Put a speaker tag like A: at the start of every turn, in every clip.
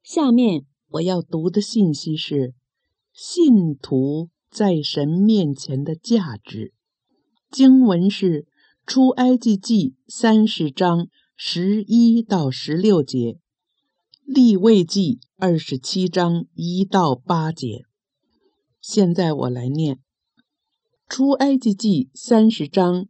A: 下面我要读的信息是信徒在神面前的价值。经文是出埃及记30章11到16节，利未记27章1到8节。现在我来念出埃及记30章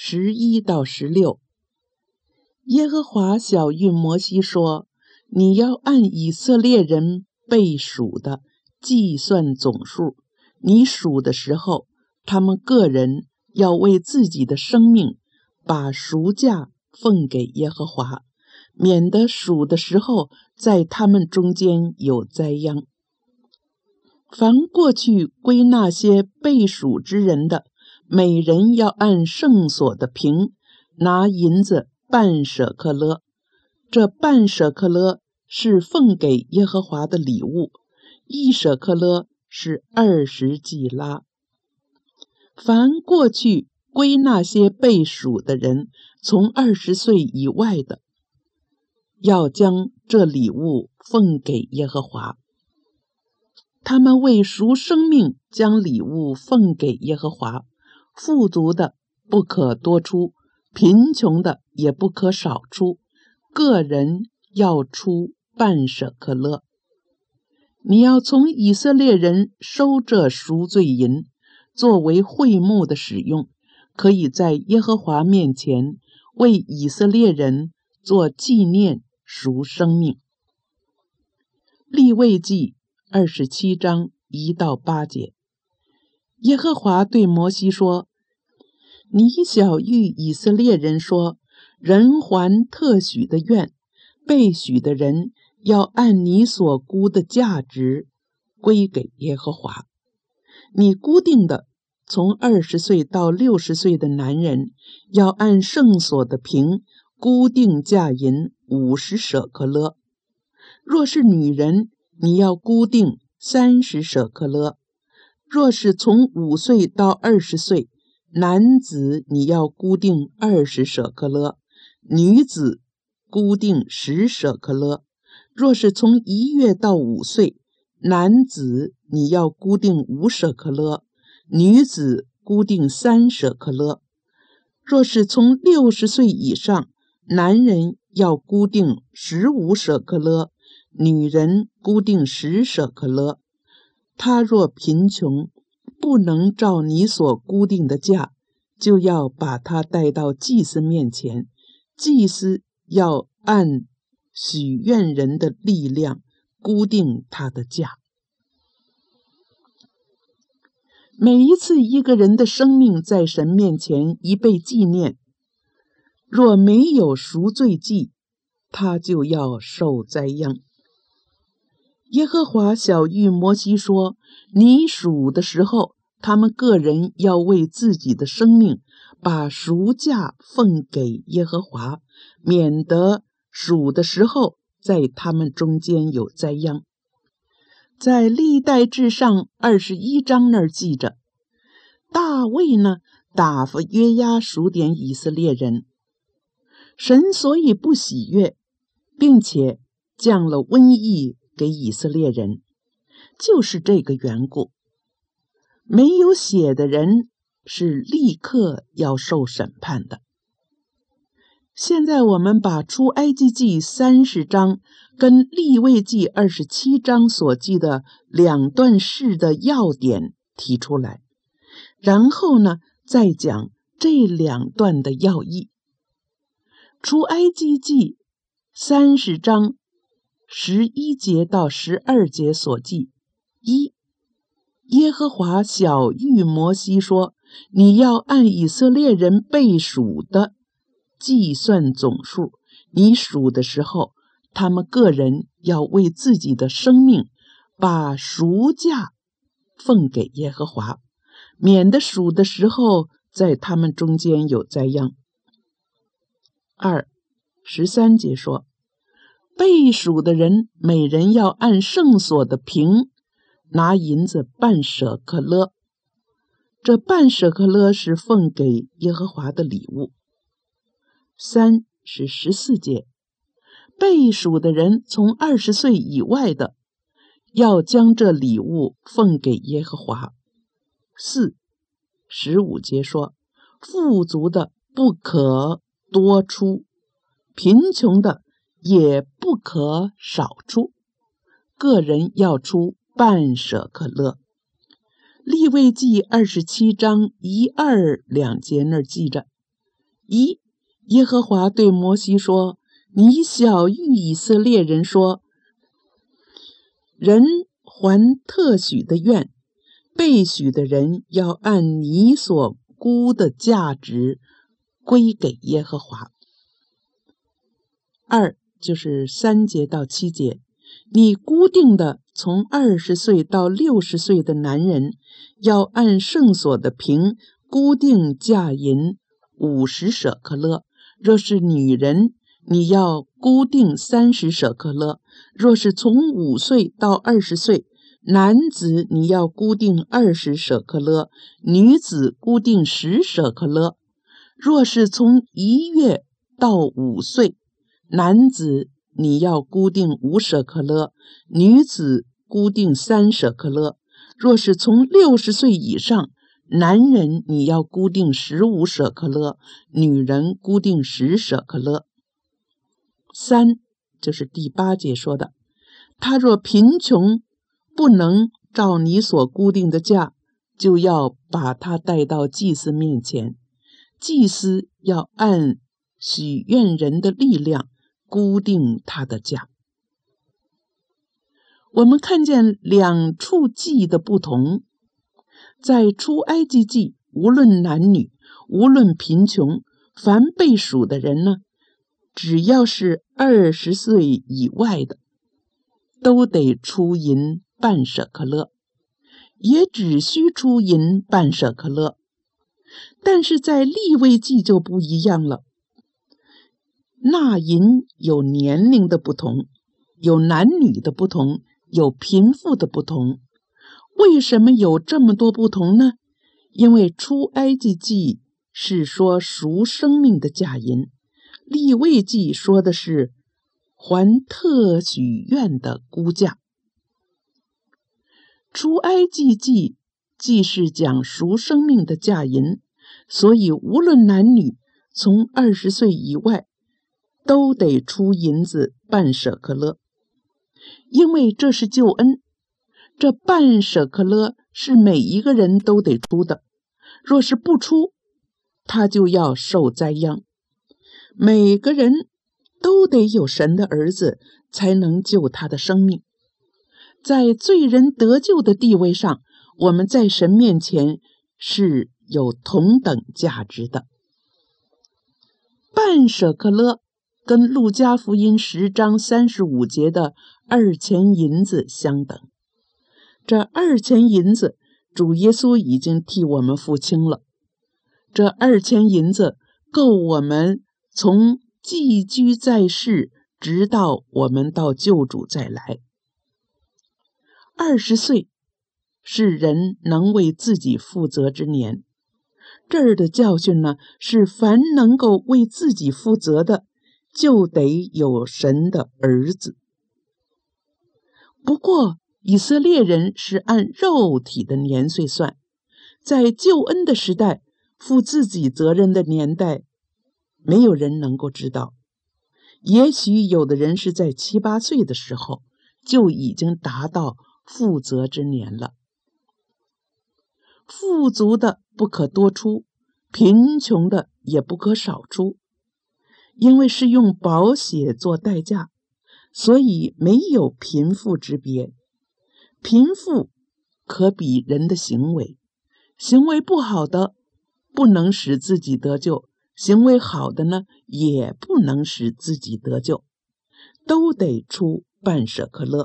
A: 11到16。耶和华晓谕摩西说，你要按以色列人被数的计算总数，你数的时候，他们个人要为自己的生命把赎价奉给耶和华，免得数的时候在他们中间有灾殃。凡过去归那些被数之人的，每人要按圣所的平拿银子半舍克勒，这半舍克勒是奉给耶和华的礼物，1舍克勒是20基拉。凡过去归那些被数的人，从20岁以外的，要将这礼物奉给耶和华。他们为赎生命将礼物奉给耶和华，富足的不可多出，贫穷的也不可少出，个人要出半舍克勒。你要从以色列人收这赎罪银，作为会幕的使用，可以在耶和华面前为以色列人做纪念赎生命。利未记27章1到8节。耶和华对摩西说，你晓谕以色列人说，人还特许的愿，被许的人要按你所估的价值归给耶和华。你估定的从20岁到60岁的男人，要按圣所的平估定价银50舍克勒。若是女人，你要估定30舍克勒。若是从5岁到20岁，男子你要估定20舍克勒，女子估定10舍克勒。若是从1月到5岁，男子你要估定5舍克勒，女子估定3舍克勒。若是从60岁以上，男人要估定15舍克勒，女人估定10舍克勒。他若贫穷，不能照你所估定的价，就要把他带到祭司面前，祭司要按许愿人的力量估定他的价。每一次一个人的生命在神面前一被纪念，若没有赎罪祭，他就要受灾殃。耶和华晓谕摩西说，你数的时候，他们个人要为自己的生命把赎价奉给耶和华，免得数的时候在他们中间有灾殃。在历代志上21章那儿记着，大卫呢打发约押数点以色列人，神所以不喜悦，并且降了瘟疫给以色列人，就是这个缘故。没有血的人是立刻要受审判的。现在我们把出埃及记30章跟利未记27章所记的2段事的要点提出来，然后呢再讲这2段的要义。出埃及记30章11节到12节所记：1. 耶和华晓谕摩西说，你要按以色列人被数的计算总数，你数的时候，他们个人要为自己的生命把赎价奉给耶和华，免得数的时候在他们中间有灾殃。2. 13节说，被数的人每人要按圣所的平拿银子半舍克勒，这半舍克勒是奉给耶和华的礼物。3是14节， 被赎的人从20岁以外的，要将这礼物奉给耶和华。4、15节说，富足的不可多出，贫穷的也不可少出，个人要出半舍客勒。利未记27章1、2、2节那儿记着：1、耶和华对摩西说，你晓谕以色列人说，人还特许的愿，被许的人要按你所估的价值归给耶和华。2就是3节到7节，你估定的从20岁到60岁的男人，要按圣所的平估定价银50舍客勒；若是女人，你要估定30舍客勒；若是从5岁到20岁，男子你要估定20舍客勒，女子估定10舍客勒；若是从1月到5岁，男子你要估定5舍客勒，女子估定3舍客勒；若是从60岁以上，男人你要估定15舍客勒，女人估定10舍客勒。3就是第8节说的，他若贫穷，不能照你所估定的价，就要把他带到祭司面前，祭司要按许愿人的力量估定他的价。我们看见2处记的不同，在出埃及记，无论男女，无论贫穷，凡被赎的人呢，只要是20岁以外的，都得出银半舍客勒，也只需出银半舍客勒。但是在利未记就不一样了，纳银有年龄的不同，有男女的不同，有贫富的不同。为什么有这么多不同呢？因为出埃及记是说赎生命的价银，利未记说的是还特许愿的估价。出埃及记既是讲赎生命的价银，所以无论男女，从20岁以外，都得出银子半舍客勒，因为这是救恩。这半舍客勒是每一个人都得出的，若是不出，他就要受灾殃。每个人都得有神的儿子，才能救他的生命。在罪人得救的地位上，我们在神面前是有同等价值的。半舍客勒跟路加福音10章35节的2钱银子相等。这2钱银子，主耶稣已经替我们付清了。这2钱银子够我们从寄居在世，直到我们到救主再来。20岁是人能为自己负责之年。这儿的教训呢，是凡能够为自己负责的，就得有神的儿子。不过以色列人是按肉体的年岁算，在救恩的时代，负自己责任的年代，没有人能够知道。也许有的人是在7、8岁的时候，就已经达到负责之年了。富足的不可多出，贫穷的也不可少出，因为是用宝血做代价，所以没有贫富之别。贫富可比人的行为，行为不好的不能使自己得救，行为好的呢，也不能使自己得救，都得出半舍客勒。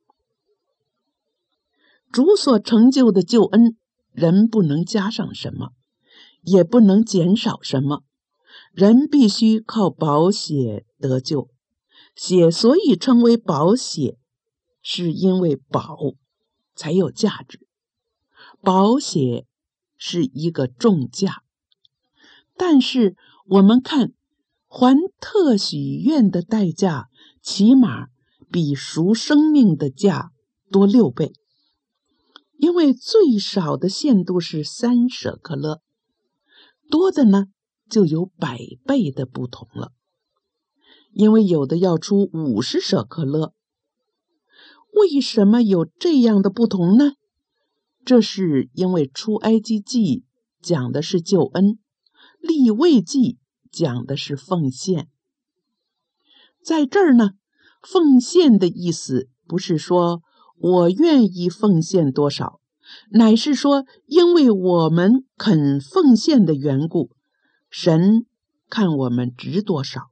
A: 主所成就的救恩，人不能加上什么，也不能减少什么，人必须靠宝血得救。血所以称为宝血，是因为宝才有价值，宝血是一个重价。但是我们看还特许愿的代价， 起码比赎生命的价多6倍，因为最少的限度是3舍克勒，多的呢就有100倍的不同了。因为有的要出50舍克勒。为什么有这样的不同呢？这是因为出埃及记讲的是救恩，利未记讲的是奉献。在这儿呢，奉献的意思不是说我愿意奉献多少，乃是说因为我们肯奉献的缘故，神看我们值多少。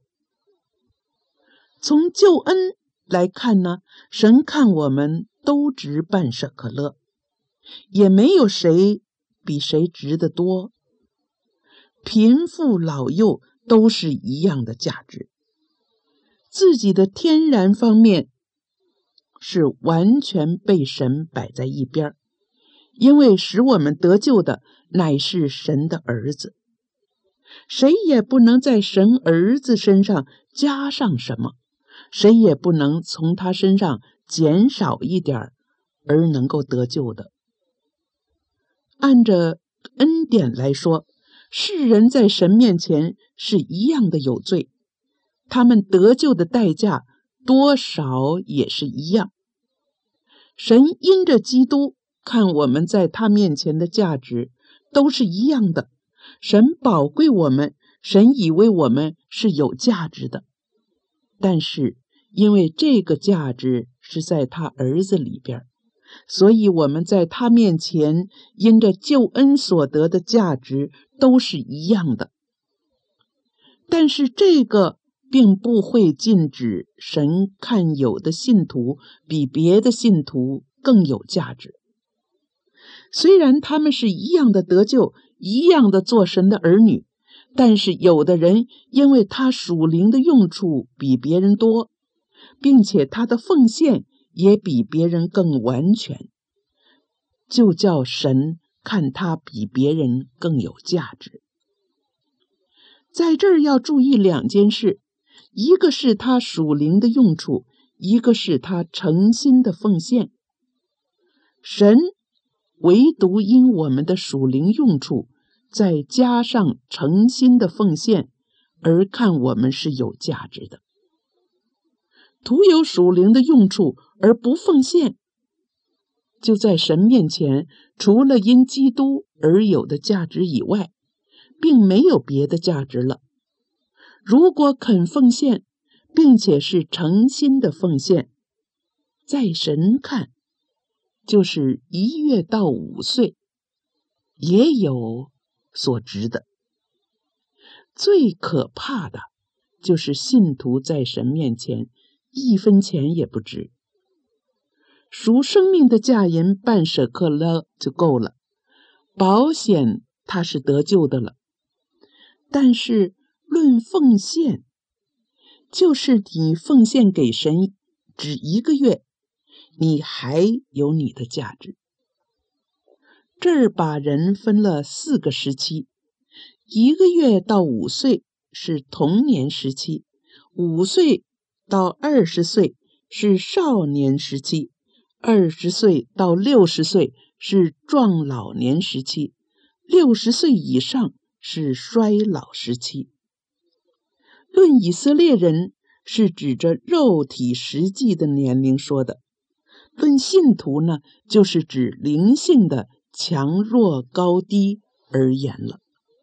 A: 从救恩来看呢，神看我们都值半舍克勒，也没有谁比谁值得多，贫富老幼都是一样的价值。自己的天然方面是完全被神摆在一边，因为使我们得救的乃是神的儿子，谁也不能在神儿子身上加上什么，谁也不能从他身上减少一点而能够得救的。按着恩典来说，世人在神面前是一样的有罪，他们得救的代价多少也是一样。神因着基督看我们在他面前的价值都是一样的，神宝贵我们，神以为我们是有价值的，但是因为这个价值是在他儿子里边，所以我们在他面前因着救恩所得的价值都是一样的。但是这个并不会禁止神看有的信徒比别的信徒更有价值。虽然他们是一样的得救，一样的做神的儿女，但是有的人因为他属灵的用处比别人多，并且他的奉献也比别人更完全，就叫神看他比别人更有价值。在这儿要注意2件事，一个是他属灵的用处，一个是他诚心的奉献。神唯独因我们的属灵用处，再加上诚心的奉献，而看我们是有价值的。徒有属灵的用处而不奉献，就在神面前除了因基督而有的价值以外，并没有别的价值了。如果肯奉献，并且是诚心的奉献，在神看就是1月到5岁也有所值的。最可怕的就是信徒在神面前1分钱也不值。赎生命的价银半舍克勒就够了，保险他是得救的了。但是论奉献，就是你奉献给神只1个月，你还有你的价值。这儿把人分了4个时期，1个月到5岁是童年时期，5岁到20岁是少年时期，20岁到60岁是壮老年时期，60岁以上是衰老时期。论以色列人是指着肉体实际的年龄说的，论信徒呢，就是指灵性的强弱高低而言了。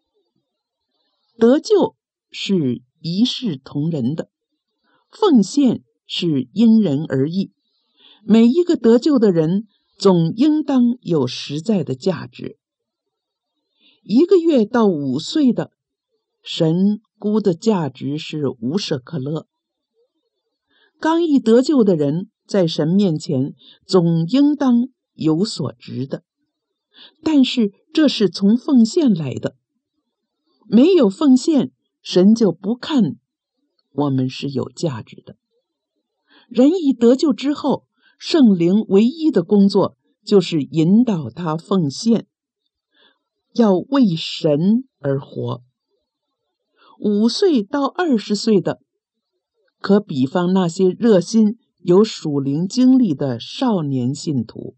A: 得救是一视同仁的，奉献是因人而异，每一个得救的人总应当有实在的价值。1个月到5岁的，神估的价值是5舍克勒。刚一得救的人在神面前总应当有所值的，但是这是从奉献来的，没有奉献，神就不看我们是有价值的。人一得救之后，圣灵唯一的工作就是引导他奉献，要为神而活。5岁到20岁的， 可比方那些热心有属灵经历的少年信徒。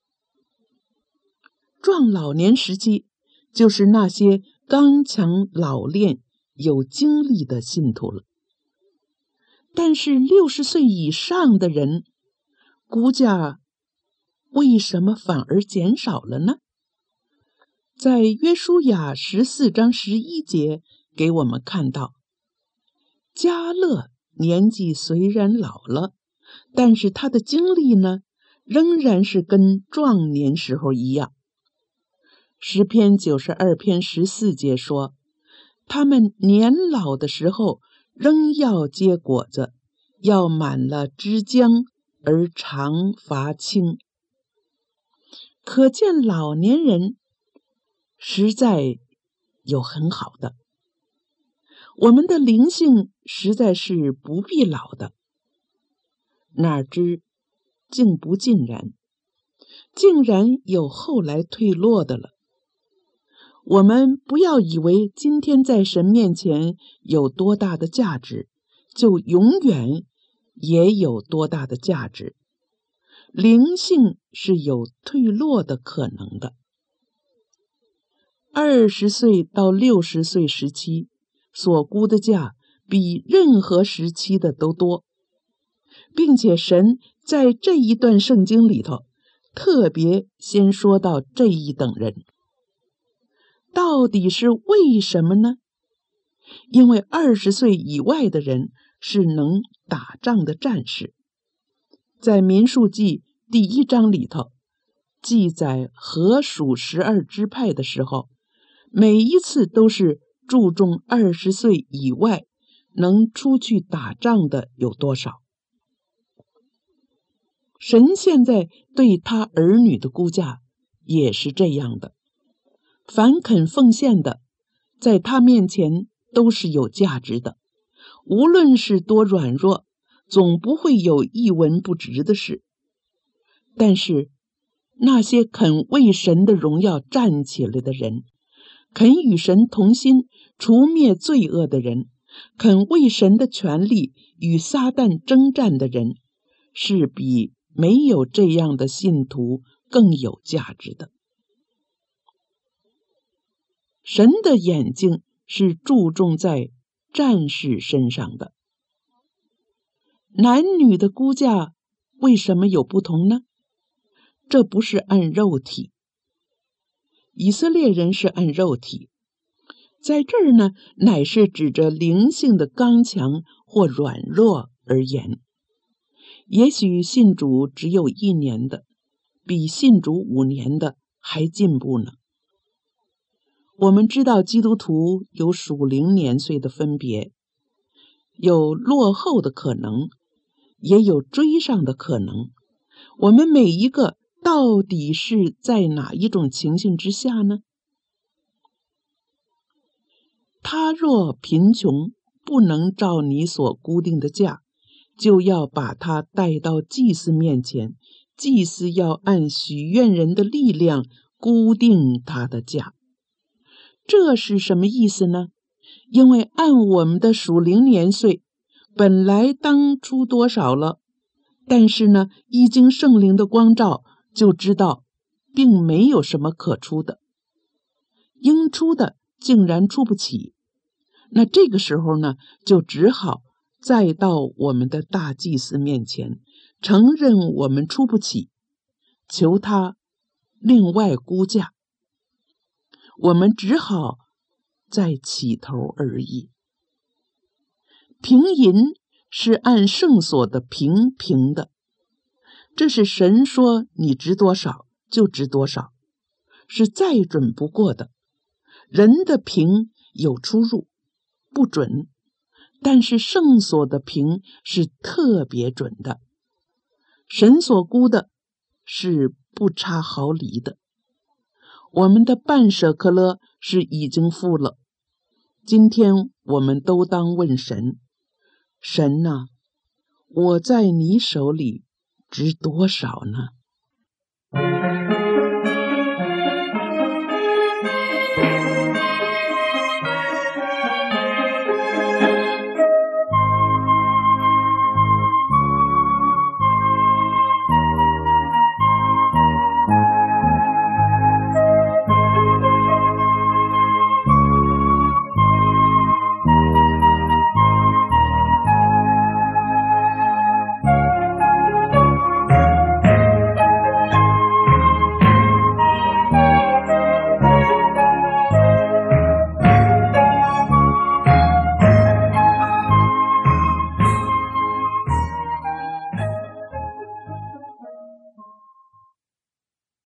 A: 壮老年时期就是那些刚强老练有经历的信徒了。但是60岁以上的人，估价为什么反而减少了呢？在约书亚14章11节给我们看到，迦勒年纪虽然老了，但是他的经历呢，仍然是跟壮年时候一样。诗篇92篇14节说，他们年老的时候仍要结果子，要满了枝浆而常发青。可见老年人实在有很好的，我们的灵性实在是不必老的。哪知竟不尽然，竟然有后来退落的了。我们不要以为今天在神面前有多大的价值，就永远也有多大的价值。灵性是有退落的可能的。20岁到60岁时期所估的价比任何时期的都多，并且神在这一段圣经里头特别先说到这一等人。到底是为什么呢？因为20岁以外的人是能打仗的战士。在民数记第1章里头记载河属12支派的时候，每一次都是注重20岁以外能出去打仗的有多少。神现在对他儿女的估价也是这样的，凡肯奉献的，在他面前都是有价值的，无论是多软弱，总不会有一文不值的事。但是那些肯为神的荣耀站起来的人，肯与神同心除灭罪恶的人，肯为神的权利与撒旦征战的人，是比没有这样的信徒更有价值的。神的眼睛是注重在战士身上的。男女的估价为什么有不同呢？这不是按肉体，以色列人是按肉体，在这儿呢，乃是指着灵性的刚强或软弱而言。也许信主只有1年的，比信主5年的还进步呢。我们知道基督徒有属灵年岁的分别，有落后的可能，也有追上的可能。我们每一个到底是在哪一种情形之下呢？他若贫穷，不能照你所固定的价，就要把他带到祭司面前，祭司要按许愿人的力量固定他的价。这是什么意思呢？因为按我们的属灵年岁，本来当出多少了，但是呢，一经圣灵的光照，就知道并没有什么可出的，应出的竟然出不起。那这个时候呢，就只好再到我们的大祭司面前，承认我们出不起，求他另外估价。我们只好再起头而已。平银是按圣所的平的，这是神说你值多少就值多少，是再准不过的。人的平有出入，不准，但是圣所的平是特别准的。神所估的是不差毫厘的。我们的半舍客勒是已经付了，今天我们都当问神，神啊，我在你手里值多少呢？